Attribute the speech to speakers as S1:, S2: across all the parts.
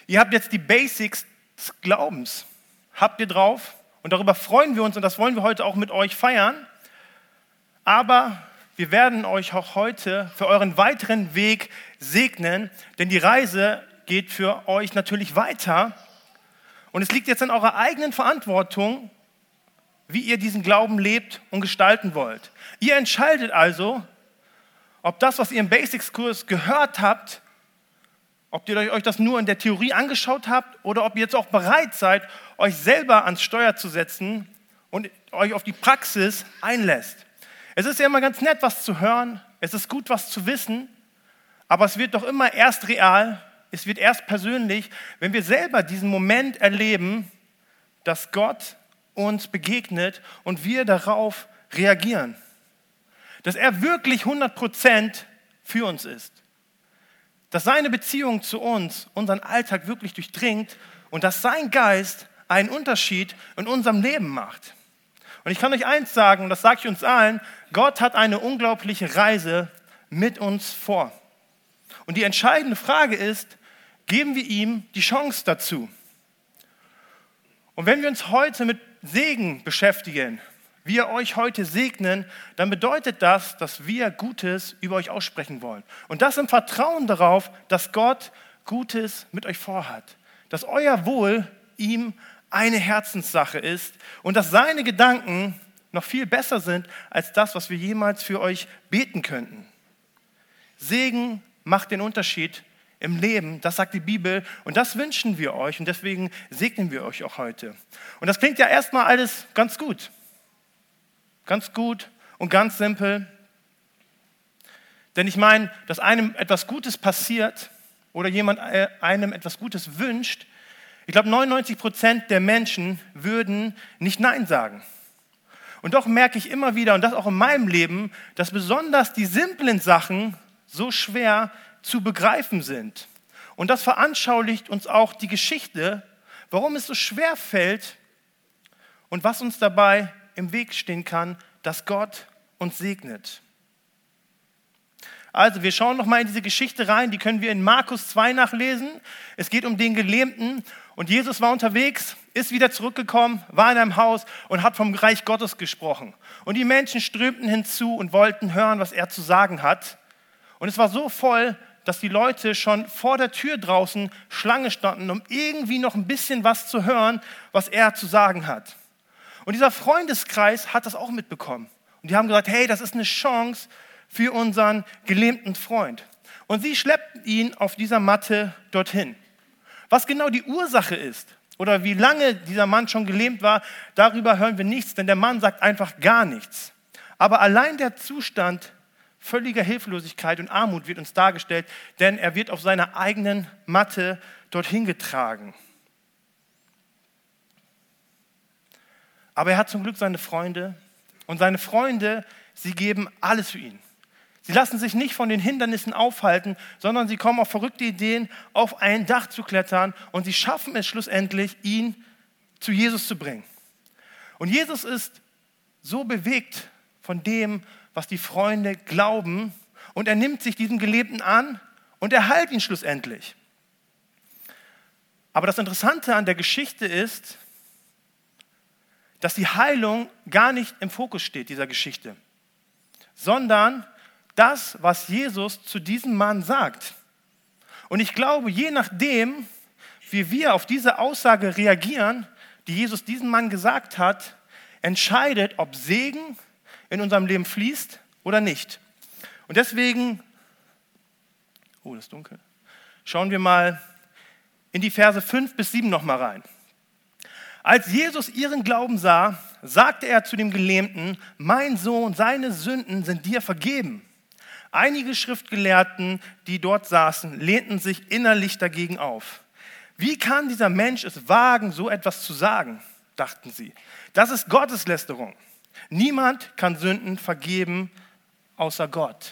S1: Ihr habt jetzt die Basics des Glaubens. Habt ihr drauf? Und darüber freuen wir uns und das wollen wir heute auch mit euch feiern. Aber wir werden euch auch heute für euren weiteren Weg segnen, denn die Reise geht für euch natürlich weiter. Und es liegt jetzt in eurer eigenen Verantwortung, wie ihr diesen Glauben lebt und gestalten wollt. Ihr entscheidet also, ob das, was ihr im Basics-Kurs gehört habt, ob ihr euch das nur in der Theorie angeschaut habt oder ob ihr jetzt auch bereit seid, euch selber ans Steuer zu setzen und euch auf die Praxis einlässt. Es ist ja immer ganz nett, was zu hören, es ist gut, was zu wissen, aber es wird doch immer erst real, es wird erst persönlich, wenn wir selber diesen Moment erleben, dass Gott uns begegnet und wir darauf reagieren. Dass er wirklich 100% für uns ist. Dass seine Beziehung zu uns unseren Alltag wirklich durchdringt und dass sein Geist einen Unterschied in unserem Leben macht. Und ich kann euch eins sagen, und das sage ich uns allen, Gott hat eine unglaubliche Reise mit uns vor. Und die entscheidende Frage ist, geben wir ihm die Chance dazu? Und wenn wir uns heute mit Segen beschäftigen, wir euch heute segnen, dann bedeutet das, dass wir Gutes über euch aussprechen wollen. Und das im Vertrauen darauf, dass Gott Gutes mit euch vorhat. Dass euer Wohl ihm eine Herzenssache ist und dass seine Gedanken noch viel besser sind als das, was wir jemals für euch beten könnten. Segen macht den Unterschied im Leben, das sagt die Bibel und das wünschen wir euch und deswegen segnen wir euch auch heute. Und das klingt ja erstmal alles ganz gut und ganz simpel. Denn ich meine, dass einem etwas Gutes passiert oder jemand einem etwas Gutes wünscht, ich glaube 99% der Menschen würden nicht Nein sagen. Und doch merke ich immer wieder, und das auch in meinem Leben, dass besonders die simplen Sachen so schwer zu begreifen sind. Und das veranschaulicht uns auch die Geschichte, warum es so schwer fällt und was uns dabei im Weg stehen kann, dass Gott uns segnet. Also wir schauen nochmal in diese Geschichte rein, die können wir in Markus 2 nachlesen. Es geht um den Gelähmten und Jesus war unterwegs, ist wieder zurückgekommen, war in einem Haus und hat vom Reich Gottes gesprochen. Und die Menschen strömten hinzu und wollten hören, was er zu sagen hat. Und es war so voll, dass die Leute schon vor der Tür draußen Schlange standen, um irgendwie noch ein bisschen was zu hören, was er zu sagen hat. Und dieser Freundeskreis hat das auch mitbekommen. Und die haben gesagt, hey, das ist eine Chance für unseren gelähmten Freund. Und sie schleppten ihn auf dieser Matte dorthin. Was genau die Ursache ist oder wie lange dieser Mann schon gelähmt war, darüber hören wir nichts, denn der Mann sagt einfach gar nichts. Aber allein der Zustand völliger Hilflosigkeit und Armut wird uns dargestellt, denn er wird auf seiner eigenen Matte dorthin getragen. Aber er hat zum Glück seine Freunde und seine Freunde, sie geben alles für ihn. Sie lassen sich nicht von den Hindernissen aufhalten, sondern sie kommen auf verrückte Ideen, auf ein Dach zu klettern und sie schaffen es schlussendlich, ihn zu Jesus zu bringen. Und Jesus ist so bewegt von dem, was die Freunde glauben und er nimmt sich diesen Gelähmten an und er heilt ihn schlussendlich. Aber das Interessante an der Geschichte ist, dass die Heilung gar nicht im Fokus steht, dieser Geschichte, sondern das, was Jesus zu diesem Mann sagt. Und ich glaube, je nachdem, wie wir auf diese Aussage reagieren, die Jesus diesem Mann gesagt hat, entscheidet, ob Segen in unserem Leben fließt oder nicht. Und deswegen, das ist dunkel, schauen wir mal in die Verse 5 bis 7 nochmal rein. Als Jesus ihren Glauben sah, sagte er zu dem Gelähmten, mein Sohn, seine Sünden sind dir vergeben. Einige Schriftgelehrten, die dort saßen, lehnten sich innerlich dagegen auf. Wie kann dieser Mensch es wagen, so etwas zu sagen, dachten sie. Das ist Gotteslästerung. Niemand kann Sünden vergeben, außer Gott.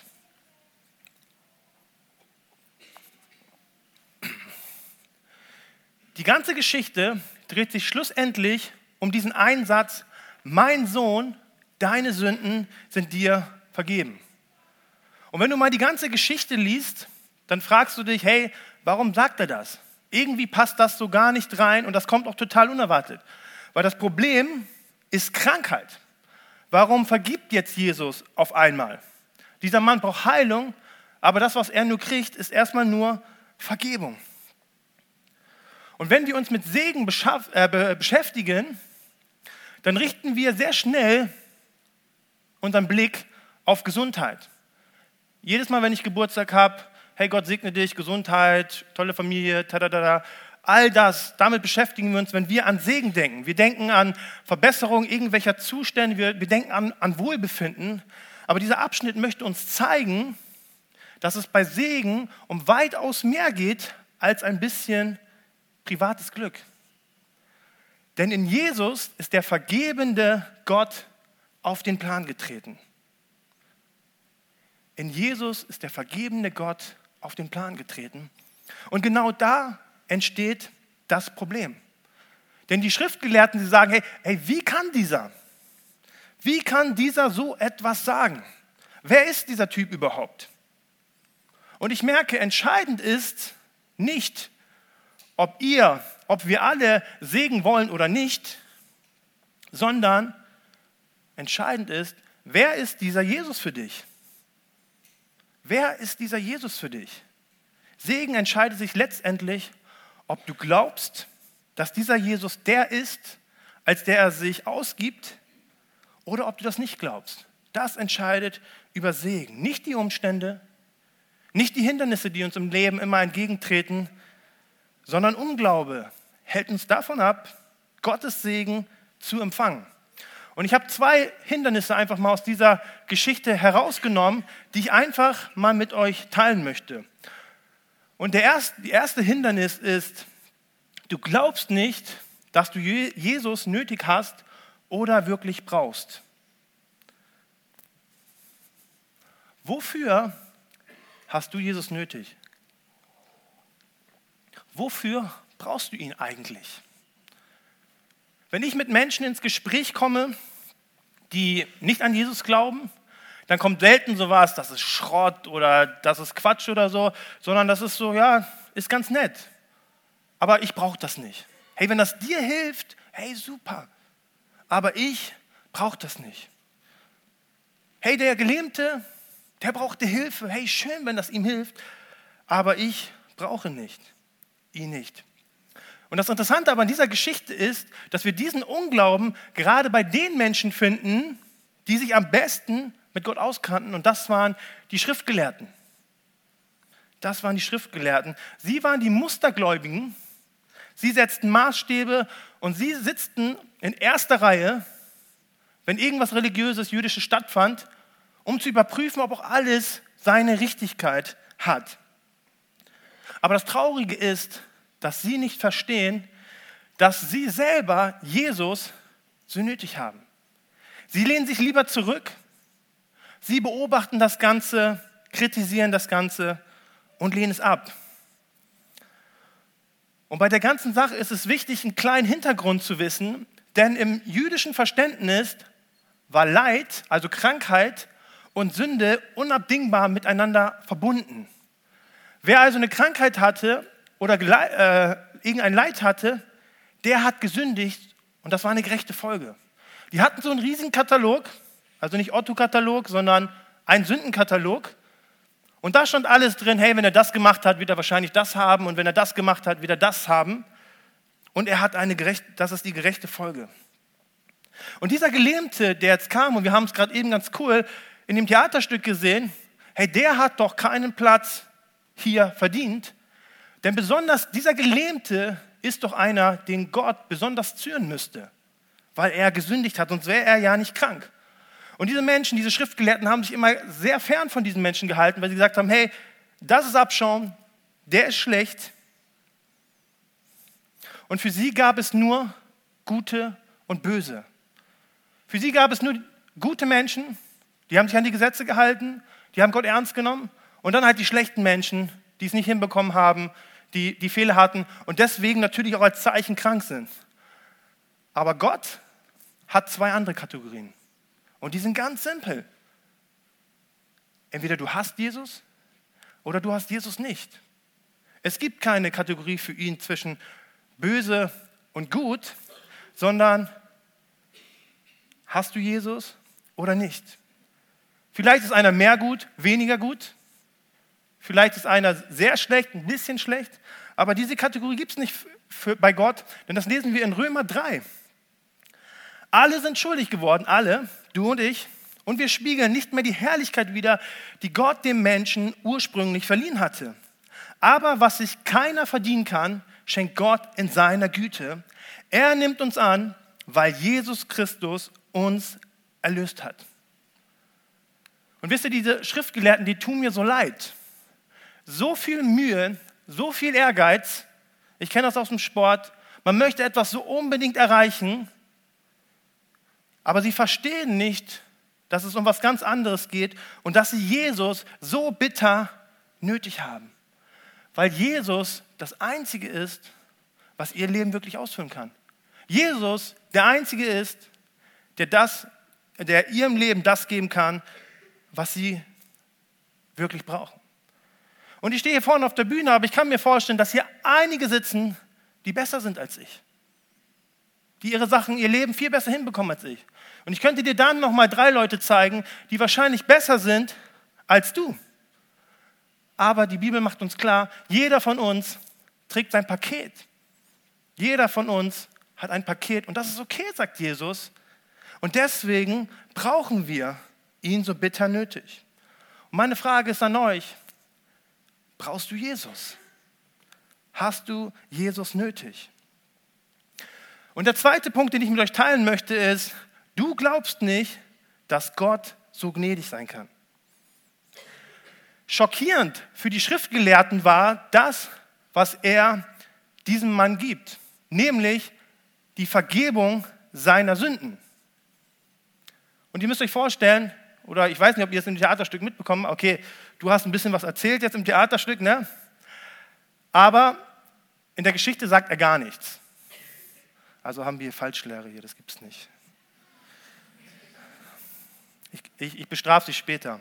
S1: Die ganze Geschichte dreht sich schlussendlich um diesen einen Satz, mein Sohn, deine Sünden sind dir vergeben. Und wenn du mal die ganze Geschichte liest, dann fragst du dich, hey, warum sagt er das? Irgendwie passt das so gar nicht rein und das kommt auch total unerwartet. Weil das Problem ist Krankheit. Warum vergibt jetzt Jesus auf einmal? Dieser Mann braucht Heilung, aber das, was er nur kriegt, ist erstmal nur Vergebung. Und wenn wir uns mit Segen beschäftigen, dann richten wir sehr schnell unseren Blick auf Gesundheit. Jedes Mal, wenn ich Geburtstag habe, hey, Gott segne dich, Gesundheit, tolle Familie, tadadada, all das, damit beschäftigen wir uns, wenn wir an Segen denken. Wir denken an Verbesserung irgendwelcher Zustände, wir denken an Wohlbefinden. Aber dieser Abschnitt möchte uns zeigen, dass es bei Segen um weitaus mehr geht als ein bisschen privates Glück. Denn in Jesus ist der vergebende Gott auf den Plan getreten. In Jesus ist der vergebende Gott auf den Plan getreten. Und genau da entsteht das Problem. Denn die Schriftgelehrten, sie sagen, hey, wie kann dieser so etwas sagen? Wer ist dieser Typ überhaupt? Und ich merke, entscheidend ist nicht, ob wir alle Segen wollen oder nicht, sondern entscheidend ist, wer ist dieser Jesus für dich? Wer ist dieser Jesus für dich? Segen entscheidet sich letztendlich, ob du glaubst, dass dieser Jesus der ist, als der er sich ausgibt, oder ob du das nicht glaubst. Das entscheidet über Segen. Nicht die Umstände, nicht die Hindernisse, die uns im Leben immer entgegentreten, sondern Unglaube hält uns davon ab, Gottes Segen zu empfangen. Und ich habe 2 Hindernisse einfach mal aus dieser Geschichte herausgenommen, die ich einfach mal mit euch teilen möchte. Und die erste Hindernis ist, du glaubst nicht, dass du Jesus nötig hast oder wirklich brauchst. Wofür hast du Jesus nötig? Wofür brauchst du ihn eigentlich? Wenn ich mit Menschen ins Gespräch komme, die nicht an Jesus glauben, dann kommt selten sowas, das ist Schrott oder das ist Quatsch oder so, sondern das ist so, ja, ist ganz nett. Aber ich brauche das nicht. Hey, wenn das dir hilft, hey, super. Aber ich brauche das nicht. Hey, der Gelähmte, der brauchte Hilfe. Hey, schön, wenn das ihm hilft. Aber ich brauche ihn nicht. Und das Interessante aber an dieser Geschichte ist, dass wir diesen Unglauben gerade bei den Menschen finden, die sich am besten mit Gott auskannten. Und das waren die Schriftgelehrten. Das waren die Schriftgelehrten. Sie waren die Mustergläubigen. Sie setzten Maßstäbe und sie sitzten in erster Reihe, wenn irgendwas Religiöses, Jüdisches stattfand, um zu überprüfen, ob auch alles seine Richtigkeit hat. Aber das Traurige ist, dass sie nicht verstehen, dass sie selber Jesus so nötig haben. Sie lehnen sich lieber zurück, sie beobachten das Ganze, kritisieren das Ganze und lehnen es ab. Und bei der ganzen Sache ist es wichtig, einen kleinen Hintergrund zu wissen, denn im jüdischen Verständnis war Leid, also Krankheit und Sünde unabdingbar miteinander verbunden. Wer also eine Krankheit hatte oder irgendein Leid hatte, der hat gesündigt und das war eine gerechte Folge. Die hatten so einen riesigen Katalog, also nicht Otto-Katalog, sondern einen Sündenkatalog. Und da stand alles drin, hey, wenn er das gemacht hat, wird er wahrscheinlich das haben und wenn er das gemacht hat, wird er das haben. Und er hat das ist die gerechte Folge. Und dieser Gelähmte, der jetzt kam, und wir haben es gerade eben ganz cool in dem Theaterstück gesehen, hey, der hat doch keinen Platz hier verdient. Denn besonders dieser Gelähmte ist doch einer, den Gott besonders zürnen müsste, weil er gesündigt hat, sonst wäre er ja nicht krank. Und diese Menschen, diese Schriftgelehrten haben sich immer sehr fern von diesen Menschen gehalten, weil sie gesagt haben, hey, das ist Abschaum, der ist schlecht. Und für sie gab es nur Gute und Böse. Für sie gab es nur gute Menschen, die haben sich an die Gesetze gehalten, die haben Gott ernst genommen. Und dann halt die schlechten Menschen, die es nicht hinbekommen haben, die Fehler hatten und deswegen natürlich auch als Zeichen krank sind. Aber Gott hat 2 andere Kategorien. Und die sind ganz simpel. Entweder du hast Jesus oder du hast Jesus nicht. Es gibt keine Kategorie für ihn zwischen böse und gut, sondern hast du Jesus oder nicht? Vielleicht ist einer mehr gut, weniger gut. Vielleicht ist einer sehr schlecht, ein bisschen schlecht. Aber diese Kategorie gibt es nicht bei Gott, denn das lesen wir in Römer 3. Alle sind schuldig geworden, alle, du und ich. Und wir spiegeln nicht mehr die Herrlichkeit wider, die Gott dem Menschen ursprünglich verliehen hatte. Aber was sich keiner verdienen kann, schenkt Gott in seiner Güte. Er nimmt uns an, weil Jesus Christus uns erlöst hat. Und wisst ihr, diese Schriftgelehrten, die tun mir so leid. So viel Mühe, so viel Ehrgeiz. Ich kenne das aus dem Sport. Man möchte etwas so unbedingt erreichen, aber sie verstehen nicht, dass es um was ganz anderes geht und dass sie Jesus so bitter nötig haben. Weil Jesus das Einzige ist, was ihr Leben wirklich ausfüllen kann. Jesus der Einzige ist, der ihrem Leben das geben kann, was sie wirklich brauchen. Und ich stehe hier vorne auf der Bühne, aber ich kann mir vorstellen, dass hier einige sitzen, die besser sind als ich. Die ihr Leben viel besser hinbekommen als ich. Und ich könnte dir dann nochmal 3 Leute zeigen, die wahrscheinlich besser sind als du. Aber die Bibel macht uns klar, jeder von uns trägt sein Paket. Jeder von uns hat ein Paket und das ist okay, sagt Jesus. Und deswegen brauchen wir ihn so bitter nötig. Und meine Frage ist an euch, brauchst du Jesus? Hast du Jesus nötig? Und der zweite Punkt, den ich mit euch teilen möchte, ist, du glaubst nicht, dass Gott so gnädig sein kann. Schockierend für die Schriftgelehrten war das, was er diesem Mann gibt, nämlich die Vergebung seiner Sünden. Und ihr müsst euch vorstellen, oder ich weiß nicht, ob ihr es im Theaterstück mitbekommen habt, okay, du hast ein bisschen was erzählt jetzt im Theaterstück, ne? Aber in der Geschichte sagt er gar nichts. Also haben wir Falschlehre hier, das gibt es nicht. Ich bestrafe dich später.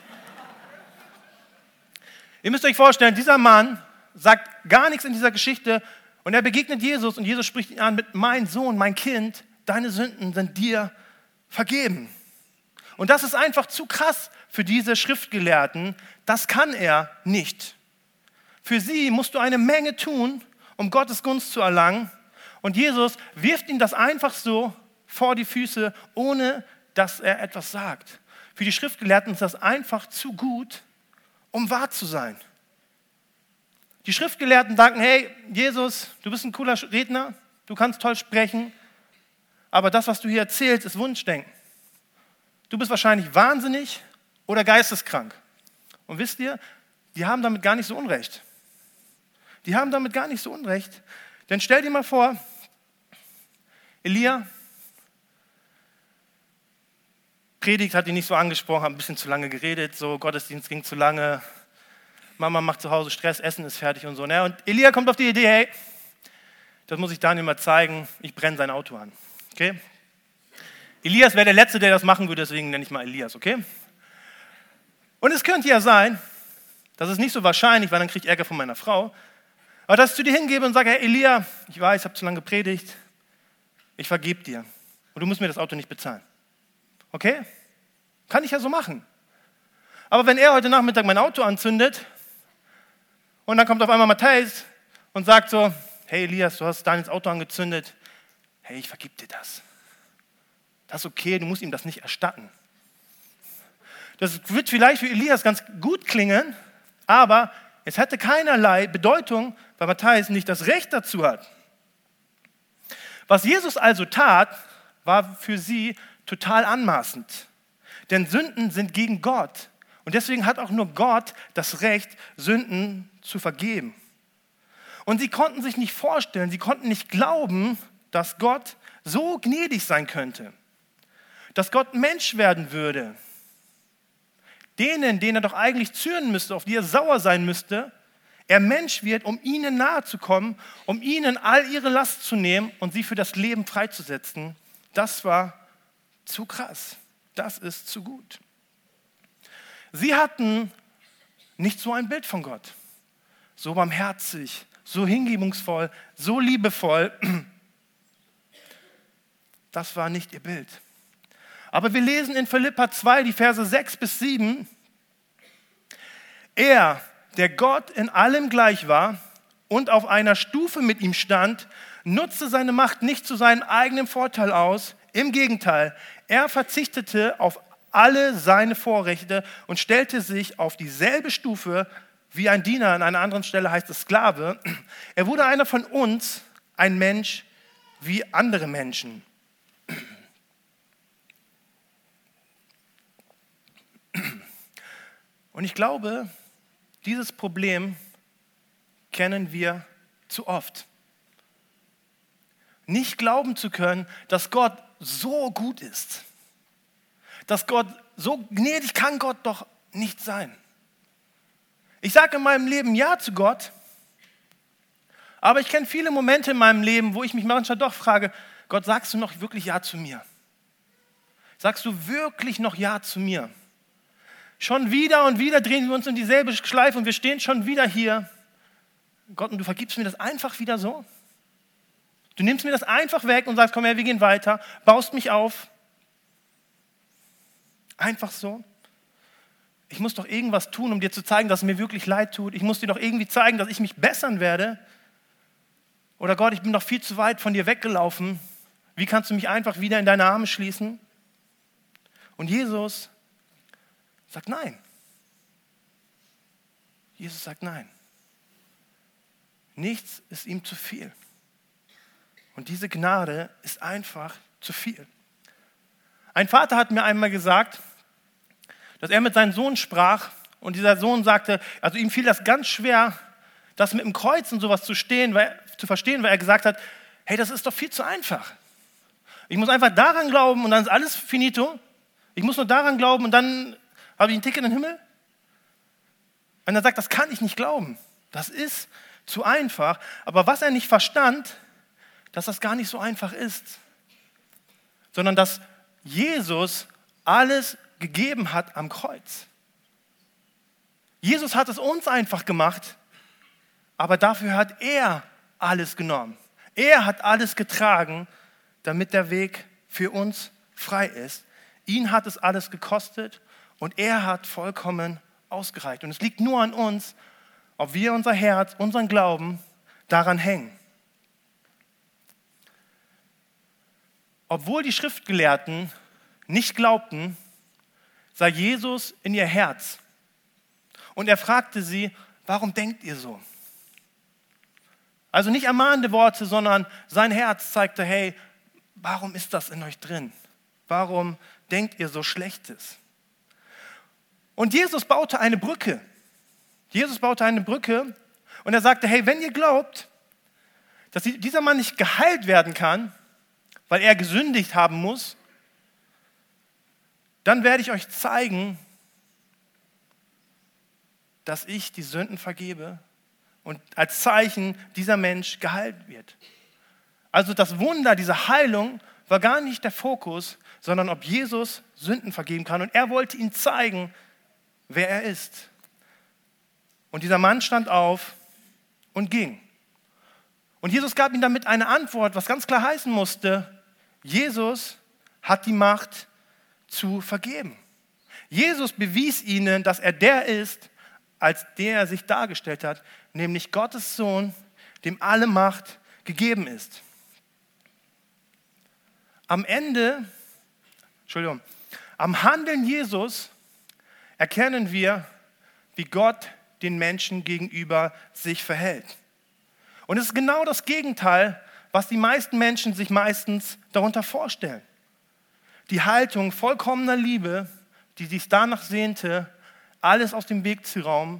S1: Ihr müsst euch vorstellen, dieser Mann sagt gar nichts in dieser Geschichte und er begegnet Jesus und Jesus spricht ihn an mit: Mein Sohn, mein Kind, deine Sünden sind dir vergeben. Und das ist einfach zu krass für diese Schriftgelehrten. Das kann er nicht. Für sie musst du eine Menge tun, um Gottes Gunst zu erlangen. Und Jesus wirft ihm das einfach so vor die Füße, ohne dass er etwas sagt. Für die Schriftgelehrten ist das einfach zu gut, um wahr zu sein. Die Schriftgelehrten sagen: Hey, Jesus, du bist ein cooler Redner, du kannst toll sprechen, aber das, was du hier erzählst, ist Wunschdenken. Du bist wahrscheinlich wahnsinnig oder geisteskrank. Und wisst ihr, die haben damit gar nicht so Unrecht. Die haben damit gar nicht so Unrecht. Denn stell dir mal vor, Elia, Predigt hat ihn nicht so angesprochen, hat ein bisschen zu lange geredet, so Gottesdienst ging zu lange, Mama macht zu Hause Stress, Essen ist fertig und so. Ne? Und Elia kommt auf die Idee: Hey, das muss ich Daniel mal zeigen, ich brenne sein Auto an. Okay? Elias wäre der Letzte, der das machen würde, deswegen nenne ich mal Elias, okay? Und es könnte ja sein, das ist nicht so wahrscheinlich, weil dann kriege ich Ärger von meiner Frau, aber dass ich zu dir hingebe und sage: Hey Elia, ich weiß, ich habe zu lange gepredigt, ich vergebe dir und du musst mir das Auto nicht bezahlen. Okay? Kann ich ja so machen. Aber wenn er heute Nachmittag mein Auto anzündet und dann kommt auf einmal Matthäus und sagt so: Hey Elias, du hast Daniels Auto angezündet, hey, ich vergib dir das. Das ist okay, du musst ihm das nicht erstatten. Das wird vielleicht für Elias ganz gut klingen, aber es hätte keinerlei Bedeutung, weil Matthäus nicht das Recht dazu hat. Was Jesus also tat, war für sie total anmaßend. Denn Sünden sind gegen Gott. Und deswegen hat auch nur Gott das Recht, Sünden zu vergeben. Und sie konnten sich nicht vorstellen, sie konnten nicht glauben, dass Gott so gnädig sein könnte. Dass Gott Mensch werden würde. Denen er doch eigentlich zürnen müsste, auf die er sauer sein müsste, er Mensch wird, um ihnen nahe zu kommen, um ihnen all ihre Last zu nehmen und sie für das Leben freizusetzen. Das war zu krass. Das ist zu gut. Sie hatten nicht so ein Bild von Gott. so barmherzig, so hingebungsvoll, so liebevoll. Das war nicht ihr Bild. Aber wir lesen in Philipper 2, die Verse 6 bis 7, er, der Gott in allem gleich war und auf einer Stufe mit ihm stand, nutzte seine Macht nicht zu seinem eigenen Vorteil aus. Im Gegenteil, er verzichtete auf alle seine Vorrechte und stellte sich auf dieselbe Stufe wie ein Diener, an einer anderen Stelle heißt es Sklave. Er wurde einer von uns, ein Mensch wie andere Menschen. Und ich glaube, dieses Problem kennen wir zu oft. Nicht glauben zu können, dass Gott so gut ist. Dass Gott so gnädig kann Gott doch nicht sein. Ich sage in meinem Leben Ja zu Gott, aber ich kenne viele Momente in meinem Leben, wo ich mich manchmal doch frage, Gott, sagst du noch wirklich Ja zu mir? Sagst du wirklich noch Ja zu mir? Schon wieder und wieder drehen wir uns in dieselbe Schleife und wir stehen schon wieder hier. Gott, und du vergibst mir das einfach wieder so? Du nimmst mir das einfach weg und sagst, komm her, wir gehen weiter, baust mich auf. Einfach so. Ich muss doch irgendwas tun, um dir zu zeigen, dass es mir wirklich leid tut. Ich muss dir doch irgendwie zeigen, dass ich mich bessern werde. Oder Gott, ich bin doch viel zu weit von dir weggelaufen. Wie kannst du mich einfach wieder in deine Arme schließen? Und Jesus sagt nein. Jesus sagt nein. Nichts ist ihm zu viel. Und diese Gnade ist einfach zu viel. Ein Vater hat mir einmal gesagt, dass er mit seinem Sohn sprach und dieser Sohn sagte, also ihm fiel das ganz schwer, das mit dem Kreuz und sowas zu verstehen, weil er gesagt hat, hey, das ist doch viel zu einfach. Ich muss einfach daran glauben und dann ist alles finito. Ich muss nur daran glauben und dann habe ich einen Ticket in den Himmel. Und er sagt, das kann ich nicht glauben. Das ist zu einfach. Aber was er nicht verstand, dass das gar nicht so einfach ist, sondern dass Jesus alles gegeben hat am Kreuz. Jesus hat es uns einfach gemacht, aber dafür hat er alles genommen. Er hat alles getragen, damit der Weg für uns frei ist. Ihn hat es alles gekostet und er hat vollkommen ausgereicht. Und es liegt nur an uns, ob wir unser Herz, unseren Glauben daran hängen. Obwohl die Schriftgelehrten nicht glaubten, sah Jesus in ihr Herz. Und er fragte sie, warum denkt ihr so? Also nicht ermahnende Worte, sondern sein Herz zeigte, hey, warum ist das in euch drin? Warum denkt ihr so Schlechtes? Und Jesus baute eine Brücke. Jesus baute eine Brücke und er sagte, hey, wenn ihr glaubt, dass dieser Mann nicht geheilt werden kann, weil er gesündigt haben muss, dann werde ich euch zeigen, dass ich die Sünden vergebe und als Zeichen dieser Mensch geheilt wird. Also das Wunder, diese Heilung war gar nicht der Fokus, sondern ob Jesus Sünden vergeben kann. Und er wollte ihm zeigen, wer er ist. Und dieser Mann stand auf und ging. Und Jesus gab ihm damit eine Antwort, was ganz klar heißen musste, Jesus hat die Macht zu vergeben. Jesus bewies ihnen, dass er der ist, als der er sich dargestellt hat, nämlich Gottes Sohn, dem alle Macht gegeben ist. Am Handeln Jesus erkennen wir, wie Gott den Menschen gegenüber sich verhält. Und es ist genau das Gegenteil, was die meisten Menschen sich meistens darunter vorstellen. Die Haltung vollkommener Liebe, die sich danach sehnte, alles aus dem Weg zu räumen,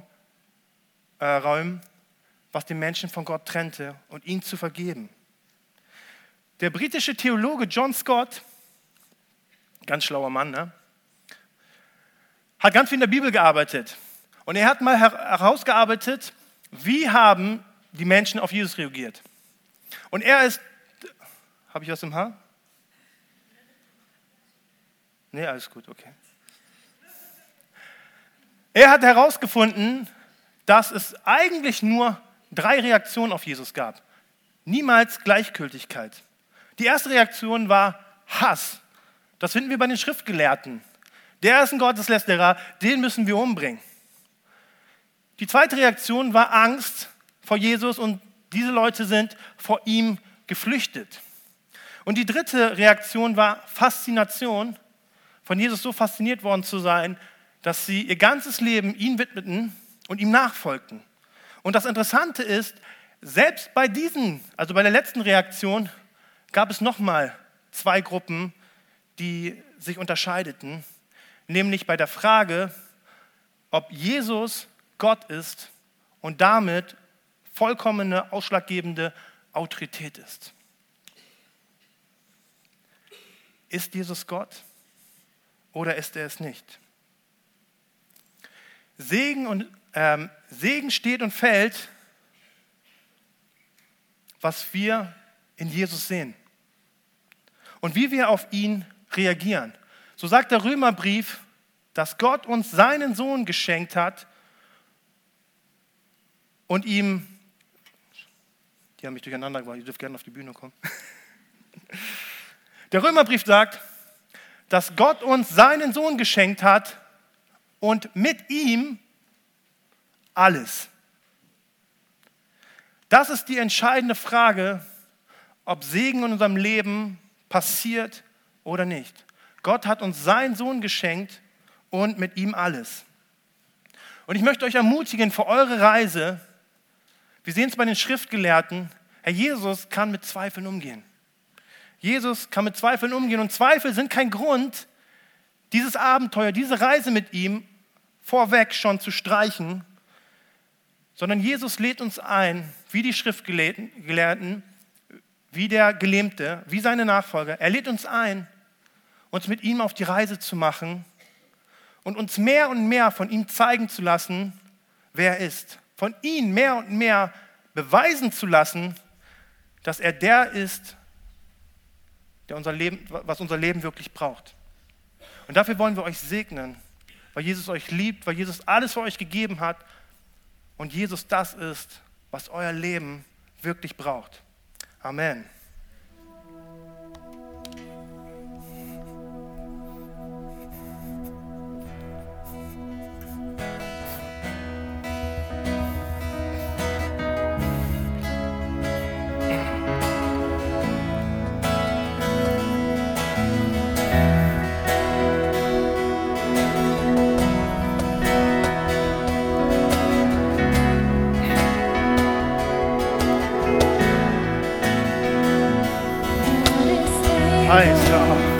S1: was den Menschen von Gott trennte und ihn zu vergeben. Der britische Theologe John Stott, ganz schlauer Mann, ne? Hat ganz viel in der Bibel gearbeitet. Und er hat mal herausgearbeitet, wie haben die Menschen auf Jesus reagiert. Und er ist, habe ich was im Haar? Nee, alles gut, okay. Er hat herausgefunden, dass es eigentlich nur 3 Reaktionen auf Jesus gab. Niemals Gleichgültigkeit. Die erste Reaktion war Hass. Das finden wir bei den Schriftgelehrten. Der ist ein Gotteslästerer, den müssen wir umbringen. Die zweite Reaktion war Angst vor Jesus und diese Leute sind vor ihm geflüchtet. Und die dritte Reaktion war Faszination, von Jesus so fasziniert worden zu sein, dass sie ihr ganzes Leben ihm widmeten und ihm nachfolgten. Und das Interessante ist, selbst bei also bei der letzten Reaktion, gab es nochmal 2 Gruppen, die sich unterscheideten, nämlich bei der Frage, ob Jesus Gott ist und damit vollkommene, ausschlaggebende Autorität ist. Ist Jesus Gott oder ist er es nicht? Segen steht und fällt, was wir in Jesus sehen und wie wir auf ihn reagieren. So sagt der Römerbrief, dass Gott uns seinen Sohn geschenkt hat und ihm, die haben mich durcheinander gebracht, ihr dürft gerne auf die Bühne kommen. Der Römerbrief sagt, dass Gott uns seinen Sohn geschenkt hat und mit ihm alles. Das ist die entscheidende Frage, ob Segen in unserem Leben passiert oder nicht. Gott hat uns seinen Sohn geschenkt und mit ihm alles. Und ich möchte euch ermutigen für eure Reise, wir sehen es bei den Schriftgelehrten, Herr Jesus kann mit Zweifeln umgehen. Jesus kann mit Zweifeln umgehen und Zweifel sind kein Grund, dieses Abenteuer, diese Reise mit ihm vorweg schon zu streichen, sondern Jesus lädt uns ein, wie die Schriftgelehrten, wie der Gelähmte, wie seine Nachfolger. Er lädt uns ein, uns mit ihm auf die Reise zu machen und uns mehr und mehr von ihm zeigen zu lassen, wer er ist. Von ihm mehr und mehr beweisen zu lassen, dass er der ist, was unser Leben wirklich braucht. Und dafür wollen wir euch segnen, weil Jesus euch liebt, weil Jesus alles für euch gegeben hat und Jesus das ist, was euer Leben wirklich braucht. Amen. Heiß, ja.